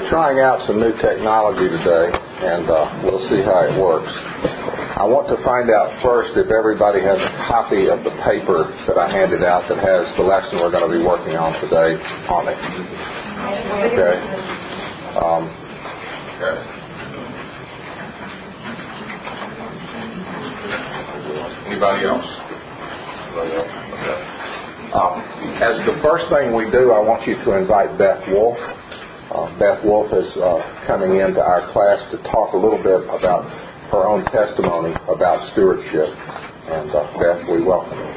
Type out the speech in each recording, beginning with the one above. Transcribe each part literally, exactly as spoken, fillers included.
trying out some new technology today, and uh, we'll see how it works. I want to find out first if everybody has a copy of the paper that I handed out that has the lesson we're going to be working on today on it. Okay. Um, okay. Anybody else? Anybody else? Okay. Um, as the first thing we do, I want you to invite Beth Wolf. Uh, Beth Wolf is uh, coming into our class to talk a little bit about her own testimony about stewardship. And uh, Beth, we welcome you.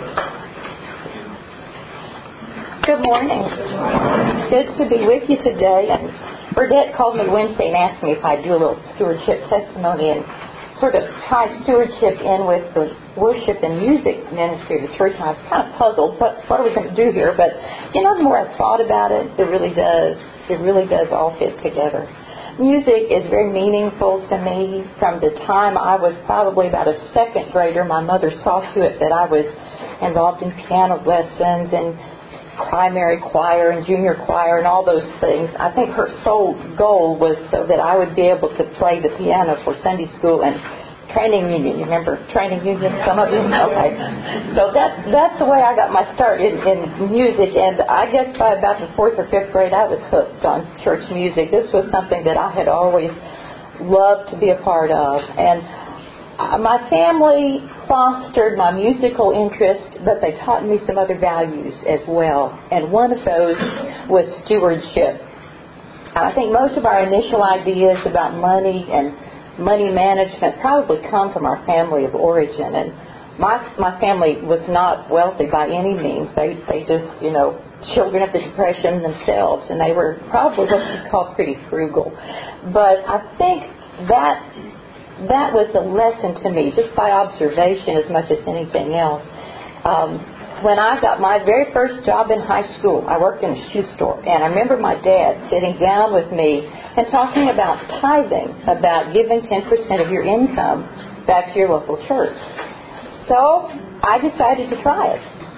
Good morning. It's good to be with you today. And Burdette called me Wednesday and asked me if I'd do a little stewardship testimony and sort of tie stewardship in with the worship and music ministry of the church. And I was kind of puzzled. What, what are we going to do here? But, you know, the more I thought about it, it really does. It really does all fit together. Music is very meaningful to me. From the time I was probably about a second grader, my mother saw to it that I was involved in piano lessons and primary choir and junior choir and all those things. I think her sole goal was so that I would be able to play the piano for Sunday school and training union. You remember training union, some of you? Okay. So that, that's the way I got my start in, in music. And I guess by about the fourth or fifth grade, I was hooked on church music. This was something that I had always loved to be a part of. And my family fostered my musical interest, but they taught me some other values as well. And one of those was stewardship. I think most of our initial ideas about money and money management probably come from our family of origin. And my my family was not wealthy by any means. They they just, you know, children of the Depression themselves, and they were probably what you'd call pretty frugal. But I think that that was a lesson to me, just by observation as much as anything else. Um, when I got my very first job in high school, I worked in a shoe store, and I remember my dad sitting down with me and talking about tithing, about giving ten percent of your income back to your local church. So I decided to try it.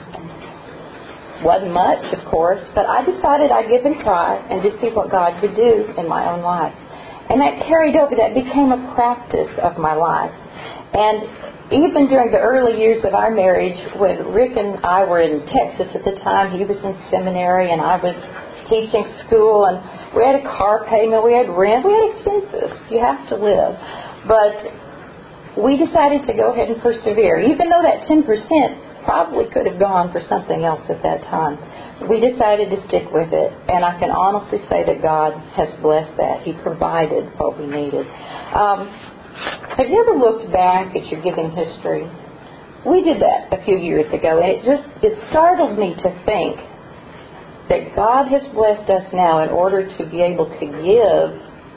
Wasn't much, of course, but I decided I'd give it a try and just see what God could do in my own life. And that carried over, that became a practice of my life. And even during the early years of our marriage, when Rick and I were in Texas at the time, he was in seminary and I was teaching school, and we had a car payment, we had rent, we had expenses. You have to live. But we decided to go ahead and persevere, even though that ten percent probably could have gone for something else at that time. We decided to stick with it, and I can honestly say that God has blessed that. He provided what we needed. Um, have you ever looked back at your giving history? We did that a few years ago, and it just it startled me to think that God has blessed us now in order to be able to give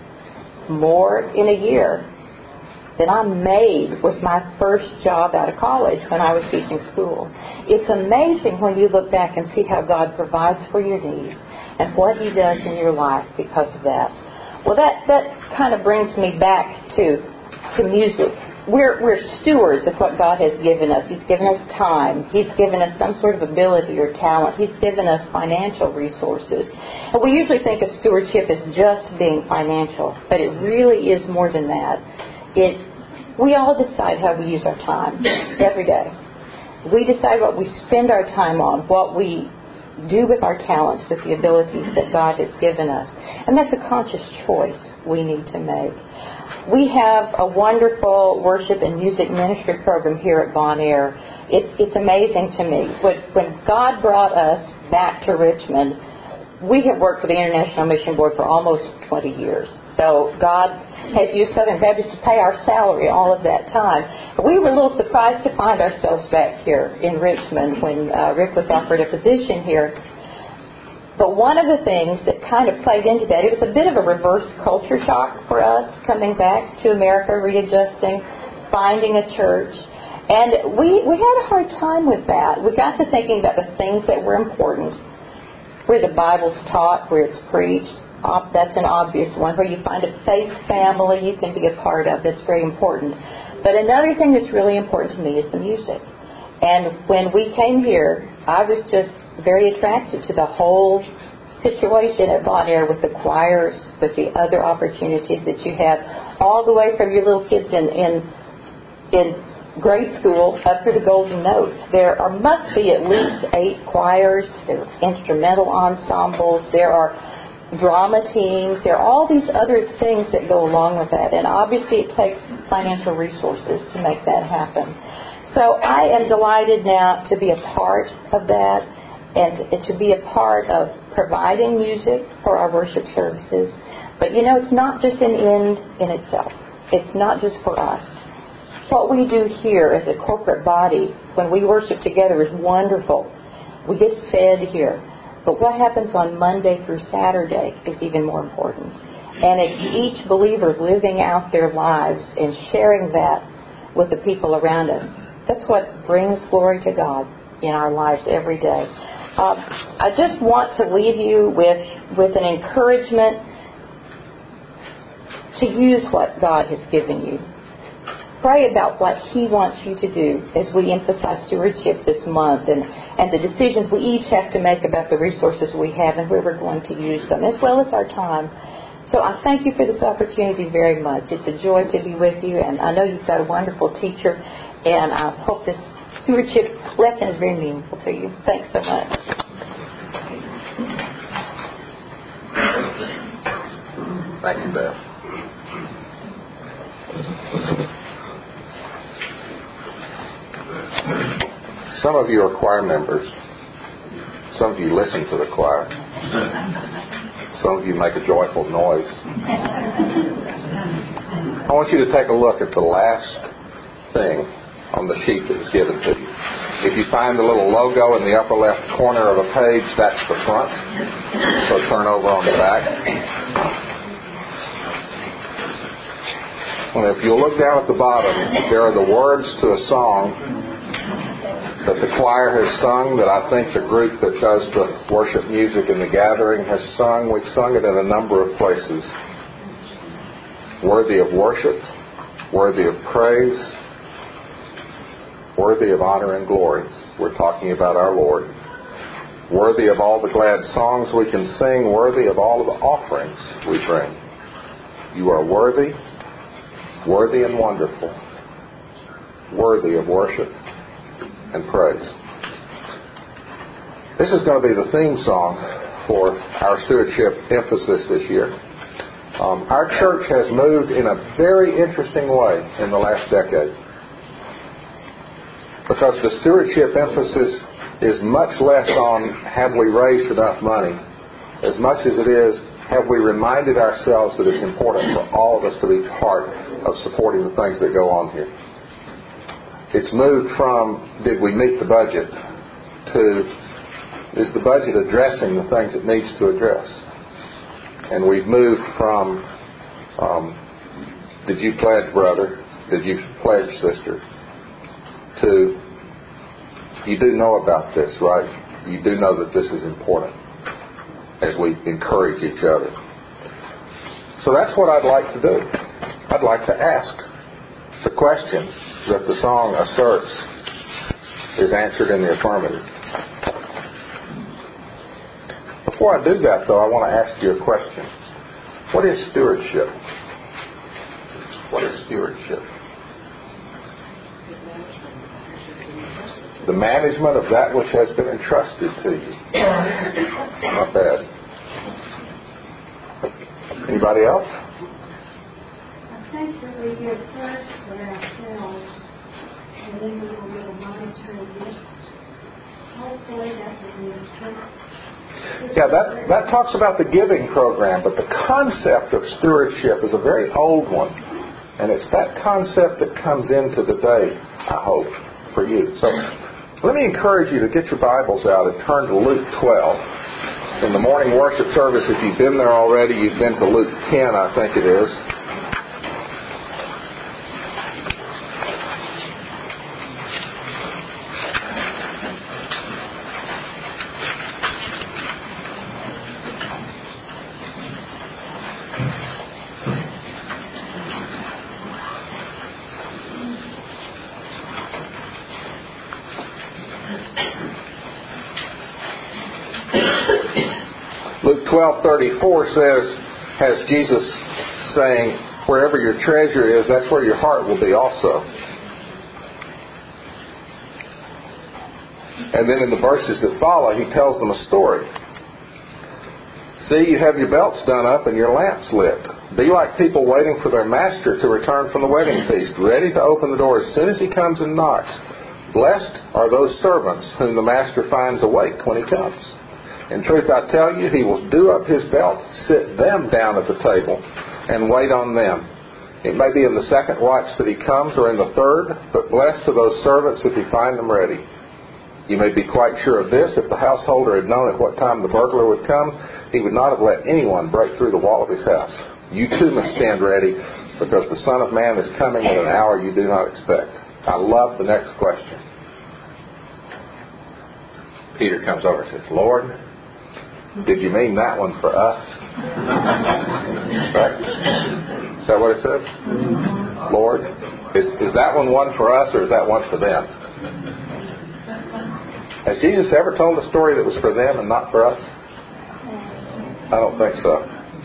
more in a year than I made with my first job out of college when I was teaching school. It's amazing when you look back and see how God provides for your needs and what He does in your life because of that. Well, that, that kind of brings me back to to music. We're, we're stewards of what God has given us. He's given us time. He's given us some sort of ability or talent. He's given us financial resources. And we usually think of stewardship as just being financial, but it really is more than that. It, we all decide how we use our time every day. We decide what we spend our time on, what we do with our talents, with the abilities that God has given us. And that's a conscious choice we need to make. We have a wonderful worship and music ministry program here at Bon Air. It's, it's amazing to me. When, when God brought us back to Richmond, we have worked for the International Mission Board for almost twenty years. So God has used Southern Baptist to pay our salary all of that time. We were a little surprised to find ourselves back here in Richmond when uh, Rick was offered a position here. But one of the things that kind of played into that, it was a bit of a reverse culture shock for us coming back to America, readjusting, finding a church. And we, we had a hard time with that. We got to thinking about the things that were important, where the Bible's taught, where it's preached. That's an obvious one. Where you find a faith family you can be a part of. That's very important. But another thing that's really important to me is the music. And when we came here, I was just very attracted to the whole situation at Bon Air with the choirs, with the other opportunities that you have, all the way from your little kids in in, in grade school up to the Golden Notes. There are must be at least eight choirs, there are instrumental ensembles, there are drama teams, there are all these other things that go along with that. And obviously it takes financial resources to make that happen. So I am delighted now to be a part of that, and to be a part of providing music for our worship services. But you know, it's not just an end in itself. It's not just for us. What we do here as a corporate body when we worship together is wonderful. We get fed here. But what happens on Monday through Saturday is even more important. And it's each believer living out their lives and sharing that with the people around us. That's what brings glory to God in our lives every day. Uh, I just want to leave you with, with an encouragement to use what God has given you. Pray about what He wants you to do as we emphasize stewardship this month, and, and the decisions we each have to make about the resources we have and where we're going to use them, as well as our time. So I thank you for this opportunity very much. It's a joy to be with you, and I know you've got a wonderful teacher, and I hope this stewardship lesson is very meaningful to you. Thanks so much. Thank you, Beth. Some of you are choir members. Some of you listen to the choir. Some of you make a joyful noise. I want you to take a look at the last thing on the sheet that was given to you. If you find the little logo in the upper left corner of a page, that's the front. So turn over on the back. And if you look down at the bottom, there are the words to a song that the choir has sung, that I think the group that does the worship music in the gathering has sung. We've sung it in a number of places. Worthy of worship, worthy of praise, worthy of honor and glory. We're talking about our Lord. Worthy of all the glad songs we can sing, worthy of all of the offerings we bring. You are worthy, worthy and wonderful, worthy of worship and praise. This is going to be the theme song for our stewardship emphasis this year. Um, our church has moved in a very interesting way in the last decade, because the stewardship emphasis is much less on have we raised enough money, as much as it is have we reminded ourselves that it's important for all of us to be part of supporting the things that go on here. It's moved from did we meet the budget to is the budget addressing the things it needs to address. And we've moved from um, did you pledge, brother? Did you pledge, sister? To you do know about this, right? You do know that this is important, as we encourage each other. So that's what I'd like to do. I'd like to ask the question that the song asserts is answered in the affirmative. Before I do that, though, I want to ask you a question. What is stewardship? What is stewardship? The management of that which has been entrusted to you. Not bad. Anybody else? I think that we give first for ourselves, and then we will get a monetary gift. Hopefully that will be a strength. Yeah, that, that talks about the giving program, but the concept of stewardship is a very old one. And it's that concept that comes into today, I hope, for you. So let me encourage you to get your Bibles out and turn to Luke twelve. In the morning worship service, if you've been there already, you've been to Luke ten, I think it is. Luke twelve thirty-four says, has Jesus saying, wherever your treasure is, that's where your heart will be also. And then in the verses that follow, he tells them a story. See, you have your belts done up and your lamps lit. Be like people waiting for their master to return from the wedding feast, ready to open the door as soon as he comes and knocks. Blessed are those servants whom the master finds awake when he comes. In truth, I tell you, he will do up his belt, sit them down at the table, and wait on them. It may be in the second watch that he comes, or in the third, but blessed are those servants if he find them ready. You may be quite sure of this, if the householder had known at what time the burglar would come, he would not have let anyone break through the wall of his house. You too must stand ready, because the Son of Man is coming at an hour you do not expect. I love the next question. Peter comes over and says, Lord, did you mean that one for us? Right? Is that what it says? Lord, is, is that one one for us, or is that one for them? Has Jesus ever told a story that was for them and not for us? I don't think so.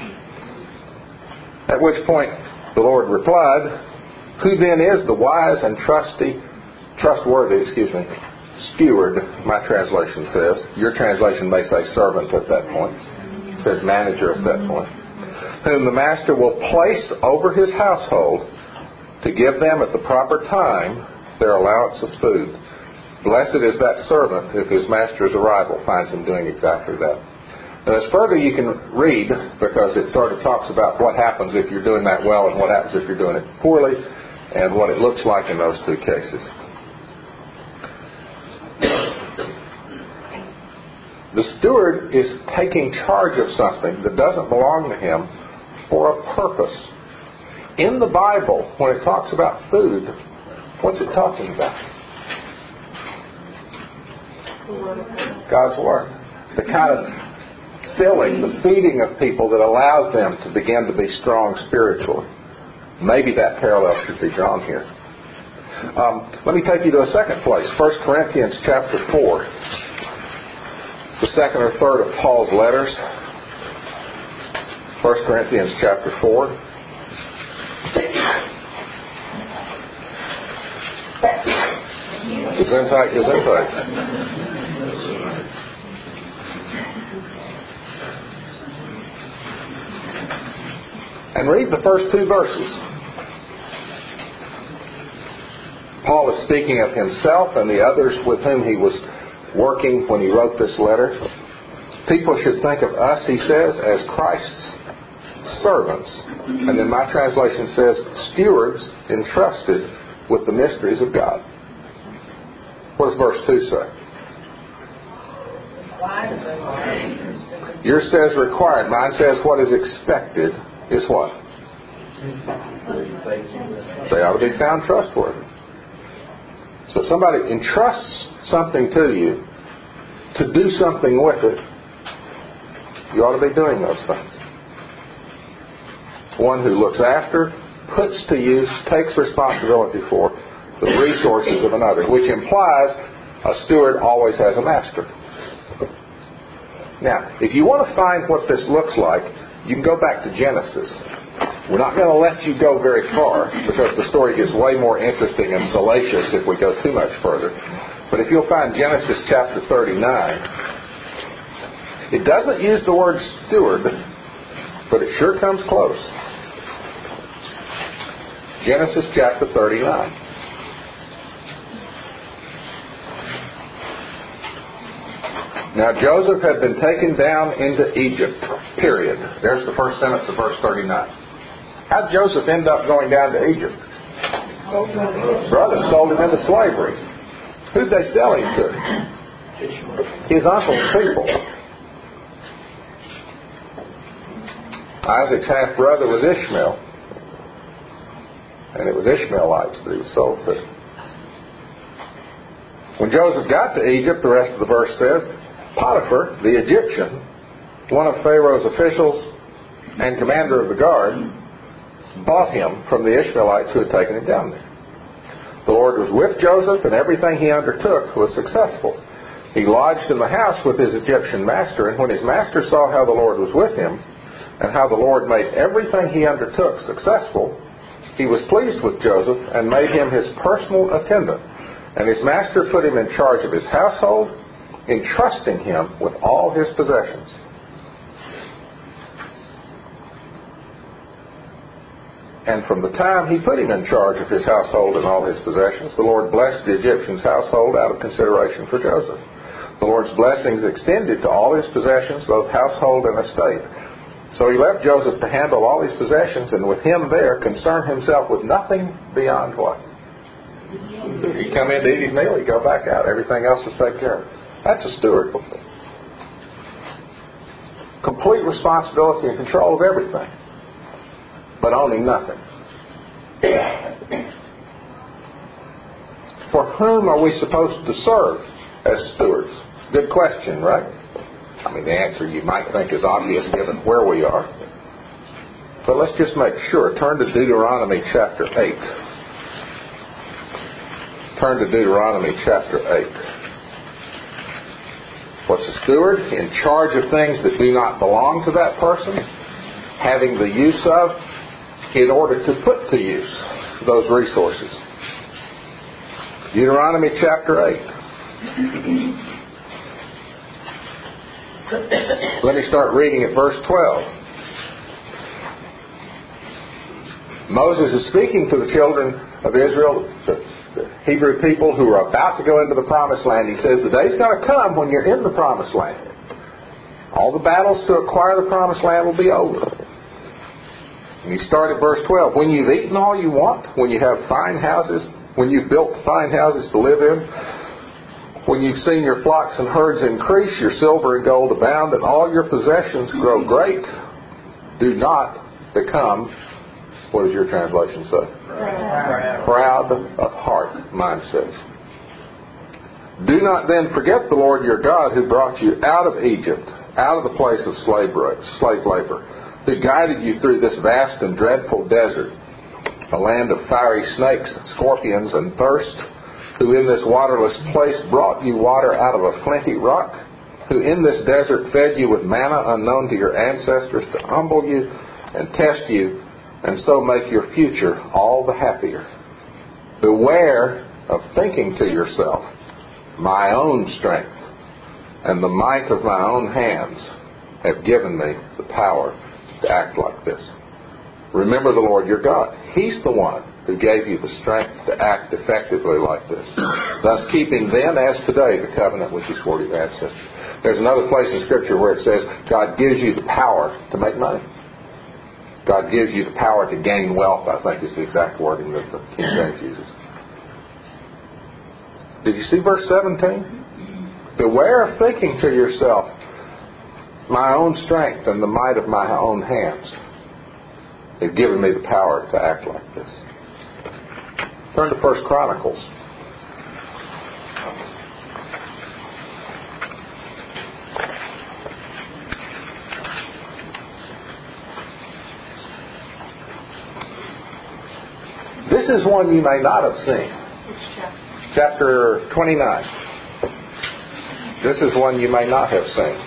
At which point the Lord replied, who then is the wise and trusty, trustworthy, excuse me, steward, my translation says. Your translation may say servant at that point. It says manager at that point. Whom the master will place over his household to give them at the proper time their allowance of food. Blessed is that servant if his master's arrival finds him doing exactly that. Now, as further you can read, because it sort of talks about what happens if you're doing that well and what happens if you're doing it poorly, and what it looks like in those two cases. The steward is taking charge of something that doesn't belong to him for a purpose. In the Bible, when it talks about food, what's it talking about? God's Word. The kind of filling, the feeding of people that allows them to begin to be strong spiritually. Maybe that parallel should be drawn here. Um, let me take you to a second place. First Corinthians chapter four. The second or third of Paul's letters. First Corinthians chapter four. Gesundheit, Gesundheit. And read the first two verses. Paul is speaking of himself and the others with whom he was working when he wrote this letter. People should think of us, he says, as Christ's servants. And then my translation says, stewards entrusted with the mysteries of God. What does verse two say? Yours says required. Mine says what is expected is what? They ought to be found trustworthy. So if somebody entrusts something to you to do something with it, you ought to be doing those things. One who looks after, puts to use, takes responsibility for the resources of another, which implies a steward always has a master. Now, if you want to find what this looks like, you can go back to Genesis. We're not going to let you go very far because the story gets way more interesting and salacious if we go too much further. But if you'll find Genesis chapter thirty-nine, it doesn't use the word steward, but it sure comes close. Genesis chapter thirty-nine. Now Joseph had been taken down into Egypt, period. There's the first sentence of verse thirty-nine. How did Joseph end up going down to Egypt? Brothers sold him into slavery. Who'd they sell him to? His uncle's people. Isaac's half-brother was Ishmael. And it was Ishmaelites that he was sold to. When Joseph got to Egypt, the rest of the verse says, Potiphar, the Egyptian, one of Pharaoh's officials and commander of the guard, bought him from the Ishmaelites who had taken him down there. The Lord was with Joseph, and everything he undertook was successful. He lodged in the house with his Egyptian master, and when his master saw how the Lord was with him, and how the Lord made everything he undertook successful, he was pleased with Joseph and made him his personal attendant. And his master put him in charge of his household, entrusting him with all his possessions. And from the time he put him in charge of his household and all his possessions, the Lord blessed the Egyptian's household out of consideration for Joseph. The Lord's blessings extended to all his possessions, both household and estate. So he left Joseph to handle all his possessions, and with him there concerned himself with nothing beyond what? He'd come in to eat his meal, he'd go back out. Everything else was taken care of. That's a steward. Complete responsibility and control of everything, but owning nothing. For whom are we supposed to serve as stewards? Good question, right? I mean, the answer you might think is obvious given where we are. But let's just make sure. Turn to Deuteronomy chapter eight. Turn to Deuteronomy chapter eight. What's a steward? In charge of things that do not belong to that person, having the use of, in order to put to use those resources. Deuteronomy chapter eight. Let me start reading at verse twelve. Moses is speaking to the children of Israel, the, the Hebrew people who are about to go into the promised land. He says, the day's going to come when you're in the promised land. All the battles to acquire the promised land will be over. And you start at verse twelve. When you've eaten all you want, when you have fine houses, when you've built fine houses to live in, when you've seen your flocks and herds increase, your silver and gold abound, and all your possessions grow great, do not become, what does your translation say? Proud. Proud of heart, mine says. Do not then forget the Lord your God, who brought you out of Egypt, out of the place of slave labor, who guided you through this vast and dreadful desert, a land of fiery snakes and scorpions and thirst, who in this waterless place brought you water out of a flinty rock, who in this desert fed you with manna unknown to your ancestors, to humble you and test you, and so make your future all the happier. Beware of thinking to yourself, my own strength and the might of my own hands have given me the power to act like this. Remember the Lord your God. He's the one who gave you the strength to act effectively like this, thus keeping then as today the covenant which he swore to your ancestors. There's another place in Scripture where it says God gives you the power to make money. God gives you the power to gain wealth, I think is the exact wording that the King James uses. Did you see verse seventeen? Beware of thinking to yourself, my own strength and the might of my own hands have given me the power to act like this. Turn to First Chronicles. This is one you may not have seen. Chapter twenty-nine. This is one you may not have seen.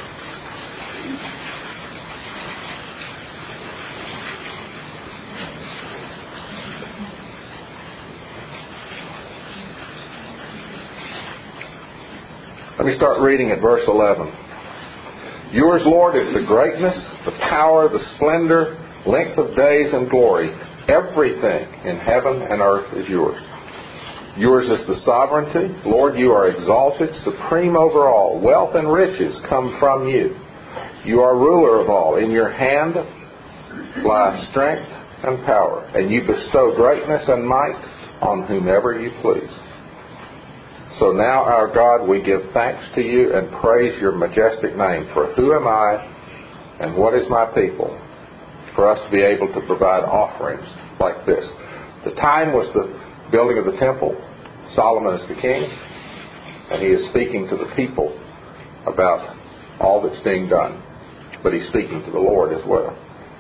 Let me start reading at verse eleven. Yours, Lord, is the greatness, the power, the splendor, length of days, and glory. Everything in heaven and earth is yours. Yours is the sovereignty. Lord, you are exalted, supreme over all. Wealth and riches come from you. You are ruler of all. In your hand lie strength and power, and you bestow greatness and might on whomever you please. So now, our God, we give thanks to you and praise your majestic name. For who am I and what is my people for us to be able to provide offerings like this? The time was the building of the temple. Solomon is the king, and he is speaking to the people about all that's being done. But he's speaking to the Lord as well.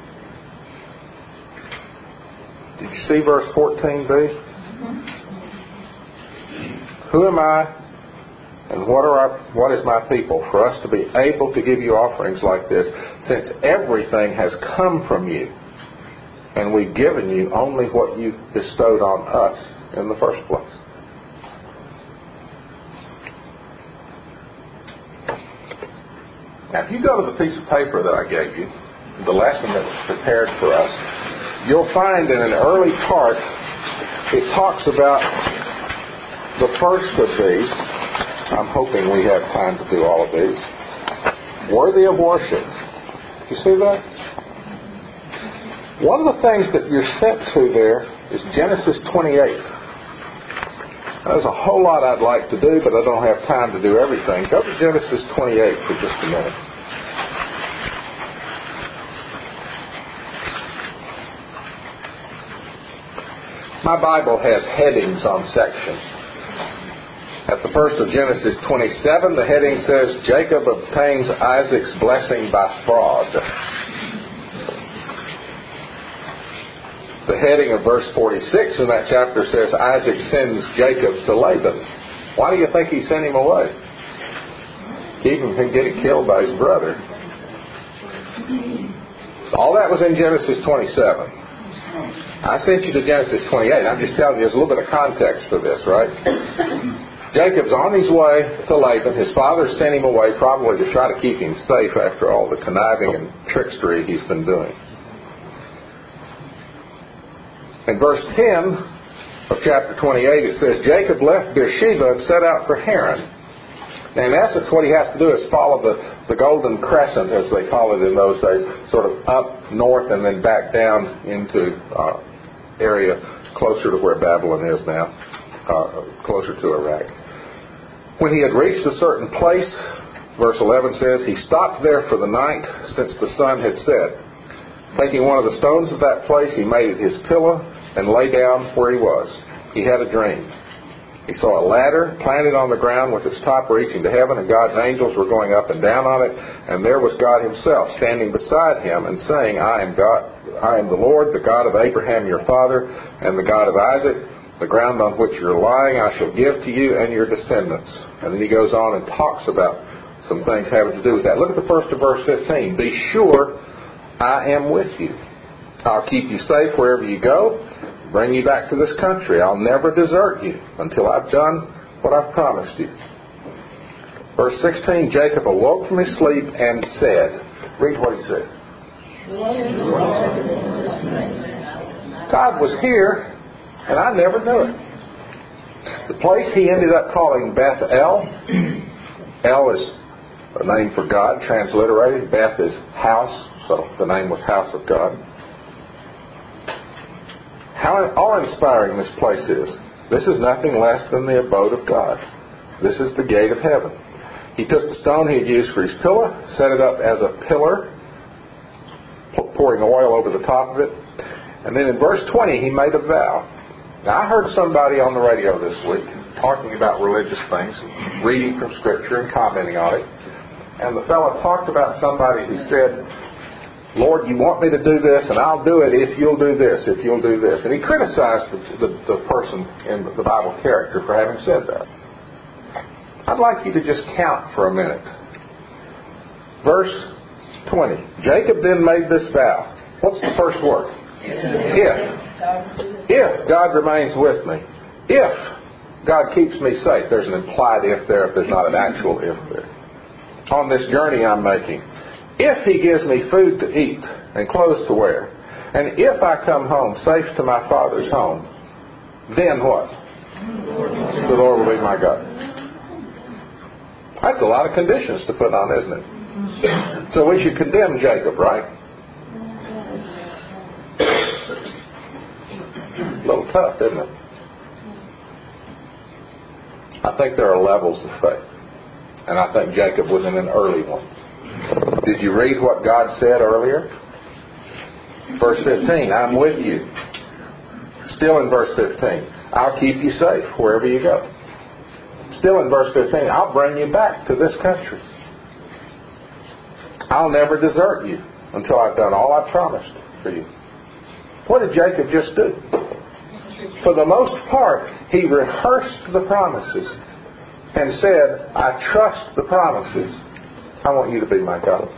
Did you see verse fourteen b? Who am I And what are our, what is my people? For us to be able to give you offerings like this, since everything has come from you, and we've given you only what you bestowed on us in the first place. Now, if you go to the piece of paper that I gave you, the lesson that was prepared for us, you'll find in an early part, it talks about the first of these. I'm hoping we have time to do all of these. Worthy of worship. You see that? One of the things that you're sent to there is Genesis twenty-eight. There's a whole lot I'd like to do, but I don't have time to do everything. Go to Genesis twenty-eight for just a minute. My Bible has headings on sections. At the first of Genesis twenty-seven, the heading says, Jacob obtains Isaac's blessing by fraud. The heading of verse forty-six in that chapter says, Isaac sends Jacob to Laban. Why do you think he sent him away? Keep him from getting killed by his brother. All that was in Genesis twenty-seven. I sent you to Genesis twenty-eight. I'm just telling you, there's a little bit of context for this, right? Jacob's on his way to Laban. His father sent him away probably to try to keep him safe after all the conniving and trickstery he's been doing. In verse ten of chapter twenty-eight, it says, Jacob left Beersheba and set out for Haran. Now, in essence, what he has to do is follow the, the Golden Crescent, as they call it in those days, sort of up north and then back down into uh, area closer to where Babylon is now, uh, closer to Iraq. When he had reached a certain place, verse eleven says, he stopped there for the night since the sun had set. Taking one of the stones of that place, he made it his pillow and lay down where he was. He had a dream. He saw a ladder planted on the ground with its top reaching to heaven, and God's angels were going up and down on it, and there was God himself standing beside him and saying, I am God, I am the Lord, the God of Abraham your father, and the God of Isaac. The ground on which you're lying I shall give to you and your descendants. And then he goes on and talks about some things having to do with that. Look at the first of verse fifteen. Be sure I am with you. I'll keep you safe wherever you go, bring you back to this country. I'll never desert you until I've done what I've promised you. Verse sixteen, Jacob awoke from his sleep and said, read what he said. God was here, and I never knew it. The place he ended up calling Beth-El. El is a name for God, transliterated. Beth is house, so the name was House of God. How awe-inspiring this place is. This is nothing less than the abode of God. This is the gate of heaven. He took the stone he had used for his pillar, set it up as a pillar, pouring oil over the top of it. And then in verse twenty, he made a vow. Now, I heard somebody on the radio this week talking about religious things, reading from Scripture and commenting on it. And the fellow talked about somebody who said, Lord, you want me to do this, and I'll do it if you'll do this, if you'll do this. And he criticized the, the, the person in the Bible character for having said that. I'd like you to just count for a minute. Verse twenty. Jacob then made this vow. What's the first word? If. If God remains with me. If God keeps me safe. There's an implied if there if there's not an actual if there. On this journey I'm making. If He gives me food to eat and clothes to wear. And if I come home safe to my Father's home. Then what? The Lord will be my God. That's a lot of conditions to put on, isn't it? So we should condemn Jacob, right? A little tough, isn't it? I think there are levels of faith. And I think Jacob was in an early one. Did you read what God said earlier? Verse fifteen, I'm with you. Still in verse fifteen, I'll keep you safe wherever you go. Still in verse fifteen, I'll bring you back to this country. I'll never desert you until I've done all I promised for you. What did Jacob just do? For the most part, he rehearsed the promises and said, I trust the promises, I want you to be my God.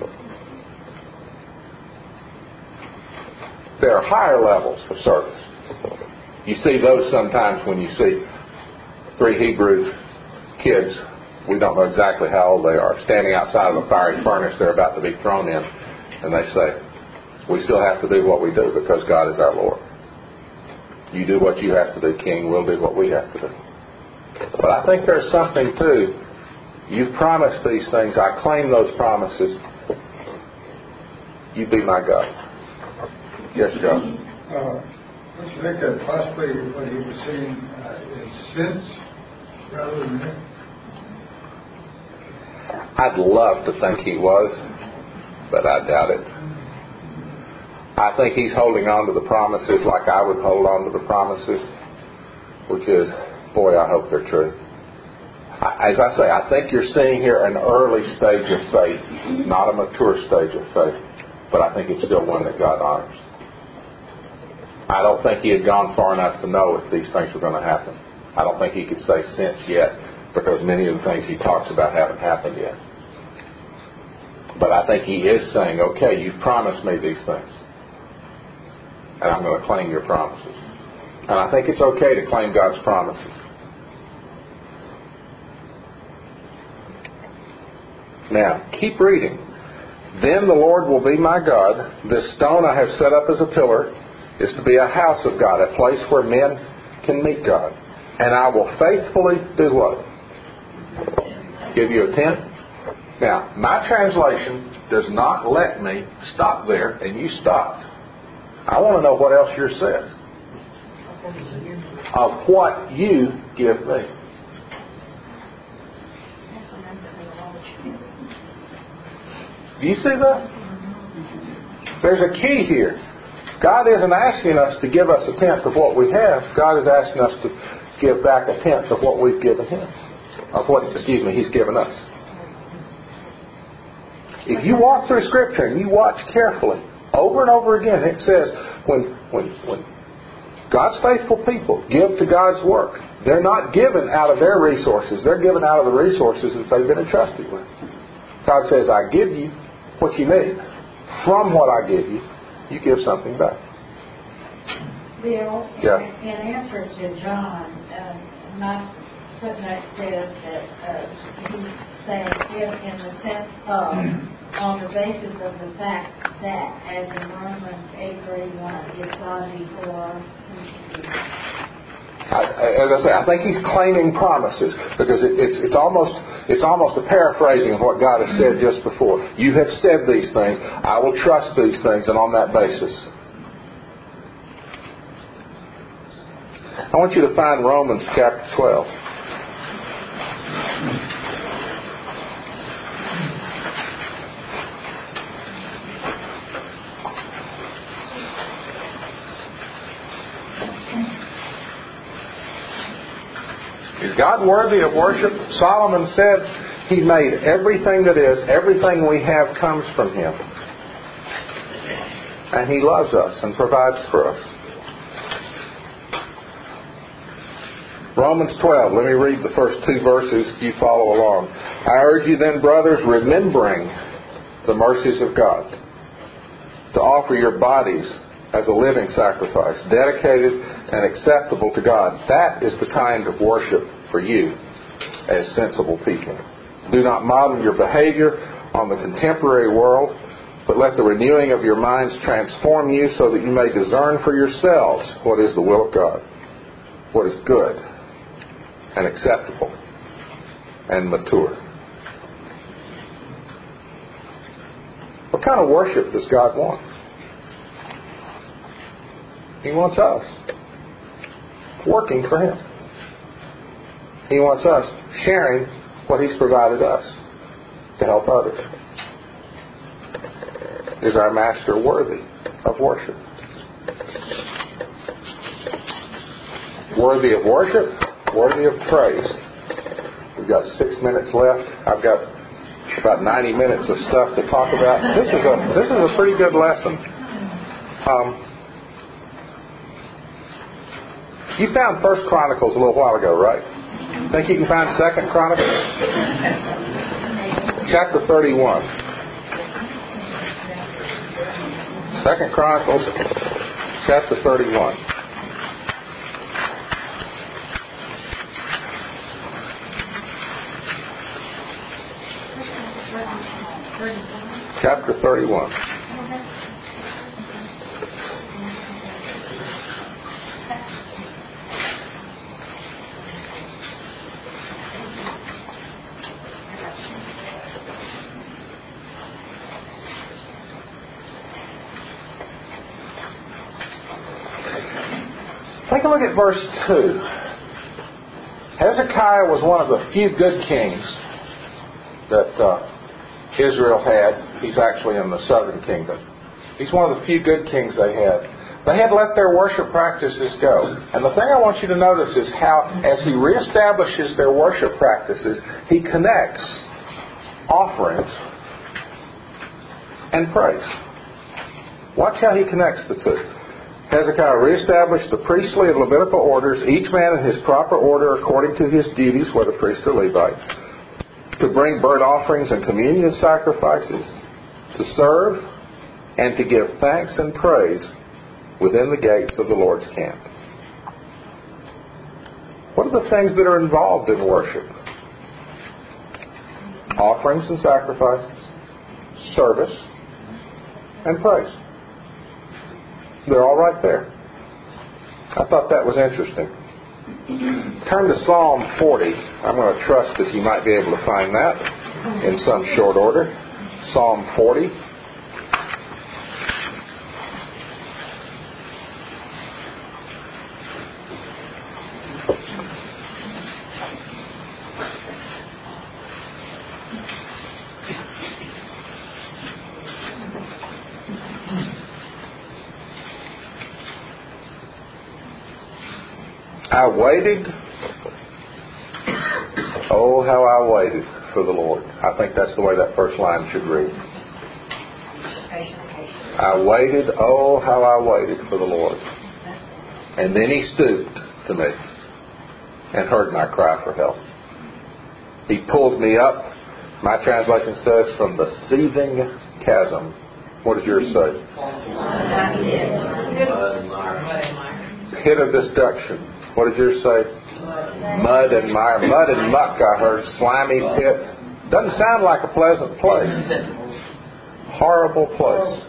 There are higher levels of service. You see those sometimes when you see three Hebrew kids, we don't know exactly how old they are, standing outside of a fiery furnace they're about to be thrown in, and they say, we still have to do what we do because God is our Lord. You do what you have to do, King. We'll do what we have to do. But I think there's something too. You've promised these things. I claim those promises. You be my God. Yes, Joe. Uh, don't you think that possibly what he was saying uh, is sense rather than him? I'd love to think he was, but I doubt it. I think he's holding on to the promises like I would hold on to the promises, which is, boy, I hope they're true. I, as I say, I think you're seeing here an early stage of faith, not a mature stage of faith, but I think it's still one that God honors. I don't think he had gone far enough to know if these things were going to happen. I don't think he could say since yet, because many of the things he talks about haven't happened yet. But I think he is saying, okay, you've promised me these things, and I'm going to claim your promises. And I think it's okay to claim God's promises. Now, keep reading. Then the Lord will be my God. This stone I have set up as a pillar is to be a house of God, a place where men can meet God. And I will faithfully do what? Give you a tent? Now, my translation does not let me stop there, and you stopped. I want to know what else yours says. Of what you give me. Do you see that? There's a key here. God isn't asking us to give us a tenth of what we have. God is asking us to give back a tenth of what we've given Him. Of what, excuse me, He's given us. If you walk through Scripture and you watch carefully, over and over again, it says when when when God's faithful people give to God's work, they're not given out of their resources. They're given out of the resources that they've been entrusted with. God says, I give you what you need. From what I give you, you give something back. Bill, yeah. in, in answer to John, uh, my footnote says that uh, he's saying if in the sense of, on the basis of the fact that, as in Romans eight thirty-one, if God be for us, who should be? I, as I say, I think he's claiming promises because it, it's it's almost it's almost a paraphrasing of what God has said just before. You have said these things. I will trust these things, and on that basis, I want you to find Romans chapter twelve. Is God worthy of worship? Solomon said He made everything that is, everything we have comes from Him. And He loves us and provides for us. Romans twelve, let me read the first two verses, you follow along. I urge you then, brothers, remembering the mercies of God, to offer your bodies as a living sacrifice, dedicated and acceptable to God. That is the kind of worship for you as sensible people. Do not model your behavior on the contemporary world, but let the renewing of your minds transform you so that you may discern for yourselves what is the will of God, what is good and acceptable and mature. What kind of worship does God want? He wants us working for Him. He wants us sharing what He's provided us to help others. Is our Master worthy of worship? Worthy of worship, worthy of praise. We've got six minutes left. I've got about ninety minutes of stuff to talk about. This is a this is a pretty good lesson. Um, You found First Chronicles a little while ago, right? Think you can find Second Chronicles? Chapter thirty-one. Second Chronicles, chapter thirty-one. Chapter thirty-one. Take a look at verse two. Hezekiah was one of the few good kings that uh, Israel had. He's actually in the southern kingdom. He's one of the few good kings they had. They had let their worship practices go. And the thing I want you to notice is how, as he reestablishes their worship practices, he connects offerings and praise. Watch how he connects the two. Hezekiah reestablished the priestly and Levitical orders, each man in his proper order according to his duties, whether priest or Levite, to bring burnt offerings and communion sacrifices, to serve, and to give thanks and praise within the gates of the Lord's camp. What are the things that are involved in worship? Offerings and sacrifices, service, and praise. They're all right there. I thought that was interesting. Turn to Psalm forty. I'm going to trust that you might be able to find that in some short order. Psalm forty. I waited, oh how I waited for the Lord. I think that's the way that first line should read. I waited, oh how I waited for the Lord. And then he stooped to me and heard my cry for help. He pulled me up, my translation says, from the seething chasm. What does yours say? Pit of destruction. What did yours say? Mud and mire. Mud and muck, I heard. Slimy pit. Doesn't sound like a pleasant place. Horrible place.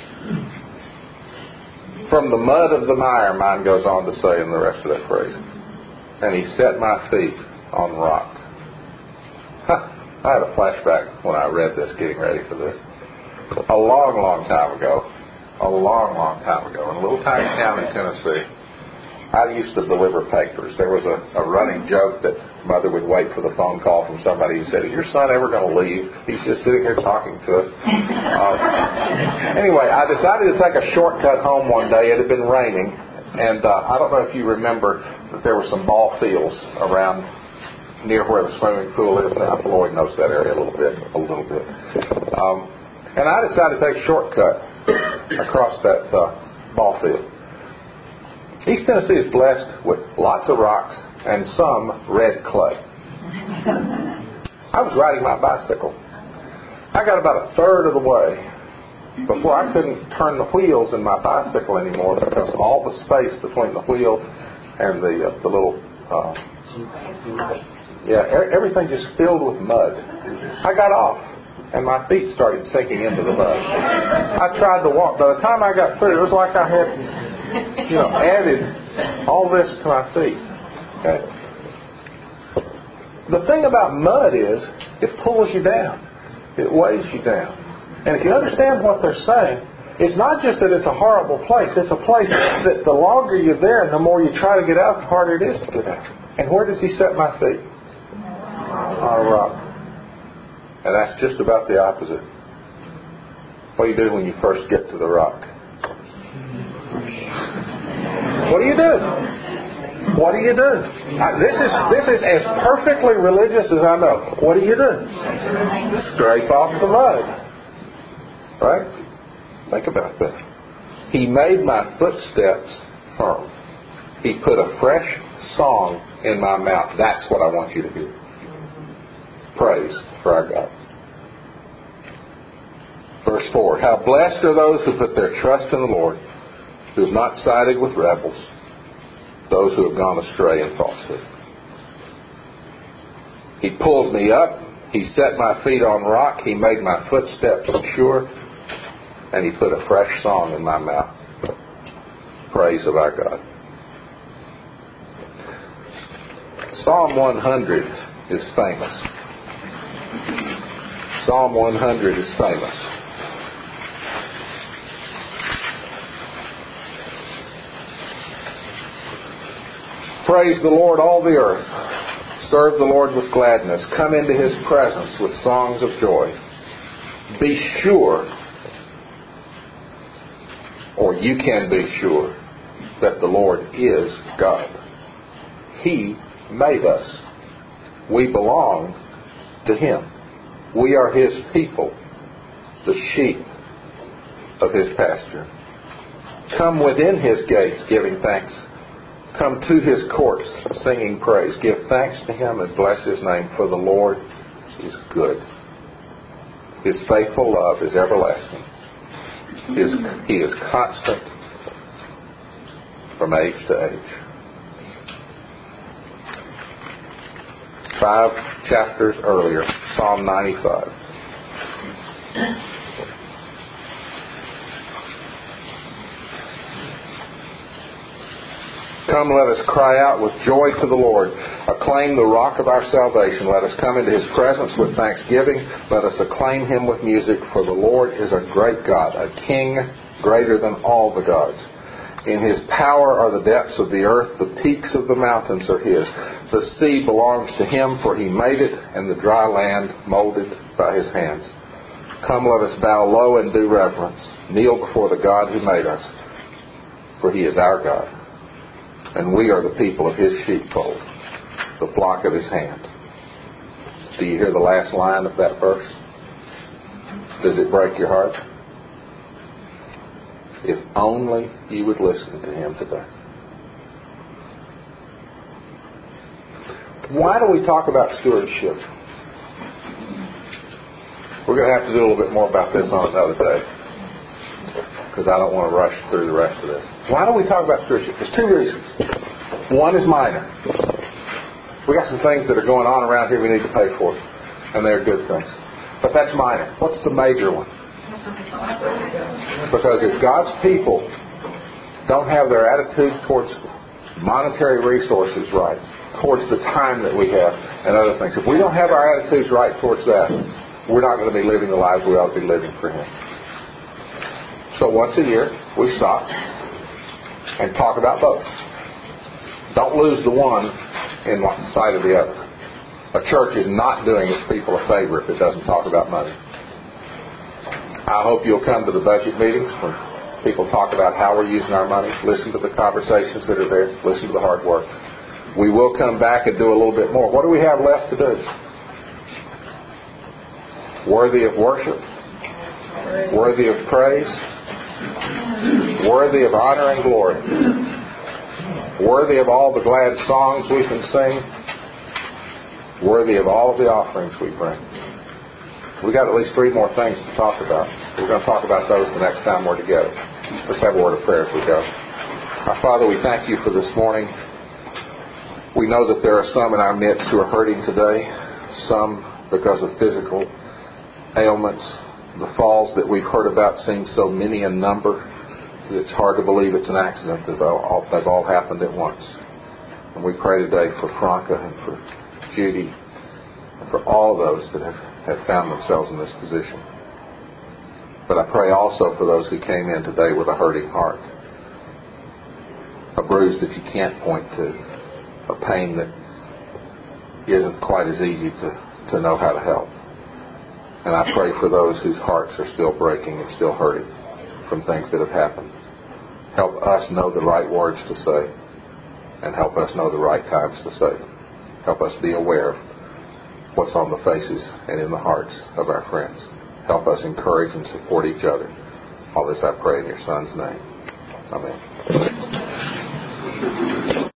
From the mud of the mire, mine goes on to say in the rest of that phrase. And he set my feet on rock. Huh. I had a flashback when I read this, getting ready for this. A long, long time ago. A long, long time ago. In a little tiny town in Tennessee. I used to deliver papers. There was a, a running joke that Mother would wait for the phone call from somebody who said, "Is your son ever going to leave? He's just sitting here talking to us." Uh, anyway, I decided to take a shortcut home one day. It had been raining, and uh, I don't know if you remember that there were some ball fields around near where the swimming pool is. Now, Floyd knows that area a little bit, a little bit. Um, and I decided to take a shortcut across that uh, ball field. East Tennessee is blessed with lots of rocks and some red clay. I was riding my bicycle. I got about a third of the way before I couldn't turn the wheels in my bicycle anymore because all the space between the wheel and the uh, the little uh, yeah everything just filled with mud. I got off and my feet started sinking into the mud. I tried to walk. By the time I got through, it was like I had, you know, added all this to my feet. Okay. The thing about mud is it pulls you down. It weighs you down. And if you understand what they're saying, it's not just that it's a horrible place. It's a place that the longer you're there and the more you try to get out, the harder it is to get out. And where does he set my feet? On a rock. And that's just about the opposite. What do you do when you first get to the rock? What do you do? What do you do? I, this is this is as perfectly religious as I know. What do you do? Scrape off the mud. Right? Think about that. He made my footsteps firm. He put a fresh song in my mouth. That's what I want you to hear. Praise for our God. Verse four, how blessed are those who put their trust in the Lord, who have not sided with rebels, those who have gone astray in falsehood. He pulled me up. He set my feet on rock. He made my footsteps secure. And He put a fresh song in my mouth. Praise of our God. Psalm one hundred is famous. Psalm one hundred is famous. Praise the Lord, all the earth. Serve the Lord with gladness. Come into His presence with songs of joy. Be sure, or you can be sure, that the Lord is God. He made us. We belong to Him. We are His people, the sheep of His pasture. Come within His gates giving thanks. Come to His courts singing praise. Give thanks to Him and bless His name, for the Lord is good. His faithful love is everlasting. His, he is constant from age to age. Five chapters earlier, Psalm ninety-five. Come, let us cry out with joy to the Lord. Acclaim the rock of our salvation. Let us come into His presence with thanksgiving. Let us acclaim Him with music, for the Lord is a great God, a King greater than all the gods. In His power are the depths of the earth. The peaks of the mountains are His. The sea belongs to Him, for He made it, and the dry land molded by His hands. Come, let us bow low and do reverence. Kneel before the God who made us, for He is our God. And we are the people of His sheepfold, the flock of His hand. Do you hear the last line of that verse? Does it break your heart? If only you would listen to Him today. Why do we talk about stewardship? We're going to have to do a little bit more about this on another day, because I don't want to rush through the rest of this. Why do we talk about stewardship? There's two reasons. One is minor. We got some things that are going on around here we need to pay for, and they're good things. But that's minor. What's the major one? Because if God's people don't have their attitude towards monetary resources right, towards the time that we have, and other things, if we don't have our attitudes right towards that, we're not going to be living the lives we ought to be living for Him. So once a year, we stop and talk about both. Don't lose the one in sight of the other. A church is not doing its people a favor if it doesn't talk about money. I hope you'll come to the budget meetings when people talk about how we're using our money. Listen to the conversations that are there. Listen to the hard work. We will come back and do a little bit more. What do we have left to do? Worthy of worship. Worthy of praise. Worthy of honor and glory. Worthy of all the glad songs we can sing. Worthy of all of the offerings we bring. We've got at least three more things to talk about. We're going to talk about those the next time we're together. Let's have a word of prayer as we go. Our Father, we thank You for this morning. We know that there are some in our midst who are hurting today. Some because of physical ailments. The falls that we've heard about seem so many in number that it's hard to believe it's an accident. They've all, they've all happened at once. And we pray today for Franca and for Judy and for all those that have, have found themselves in this position. But I pray also for those who came in today with a hurting heart, a bruise that you can't point to, a pain that isn't quite as easy to, to know how to help. And I pray for those whose hearts are still breaking and still hurting from things that have happened. Help us know the right words to say, and help us know the right times to say them. Help us be aware of what's on the faces and in the hearts of our friends. Help us encourage and support each other. All this I pray in Your Son's name. Amen.